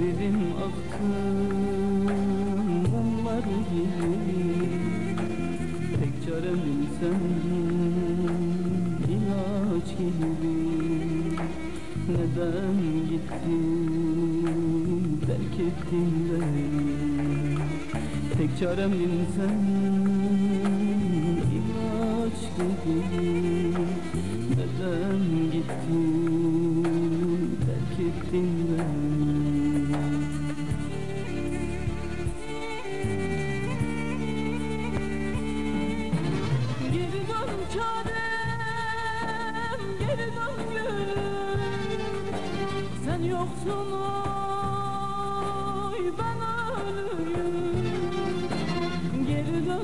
Gözlerim aktı mumlar gibi, tek çaremim sen, ilaç gibi. Neden gittin, terk ettin beni? Tek çaremim sen, ilaç gibi. Neden gittin, terk ettin beni? Geri dön çarem, geri dön gülüm. Sen yoksun oy ben ölüyüm. Geri dön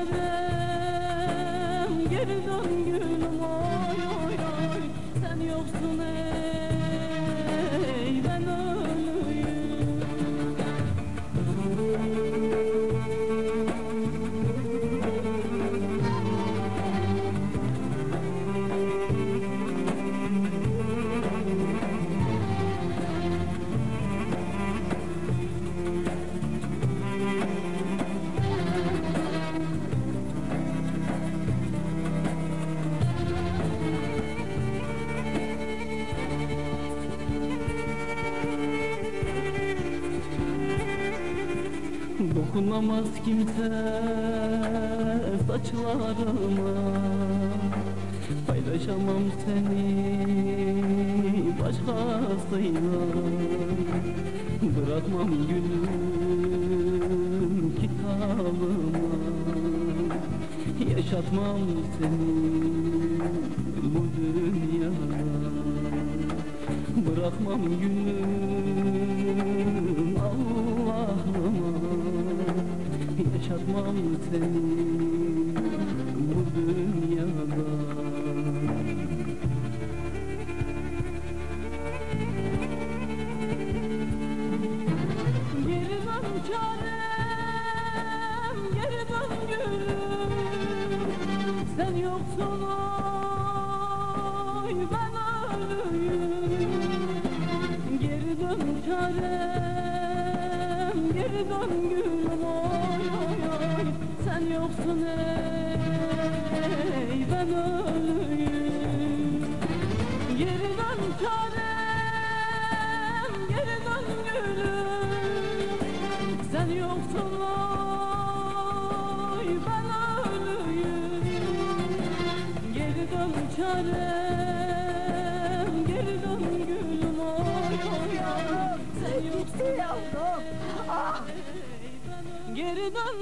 çarem, geri dön gülüm oy oy oy. Sen yoksun ey ben ölüyüm. Dokunamaz kimse saçlarıma, paylaşamam seni başkasıyla. Bırakmam gülüm kitabıma, yaşatmam seni bu dünyada. Bırakmam gülüm Allah'ıma, yaşatmam seni bu dünyada. Geri dön çarem, geri dön gülüm. Sen yoksun oy ben ölüyüm. Geri dön çarem, geri dön gülüm oy oy oy. Sen yoksun ey ben ölüyüm. Geri dön çarem, geri dön gülüm. Sen yoksun oy ben ölüyüm. Geri dön çarem, geri dön gülüm oy oy oy. Sen yoksun yavrum. Geri dön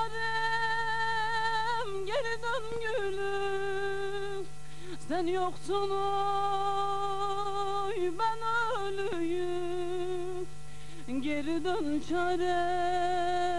çarem, geri dön gülüm. Sen yoksun oy ben ölüyüm. Geri dön çarem.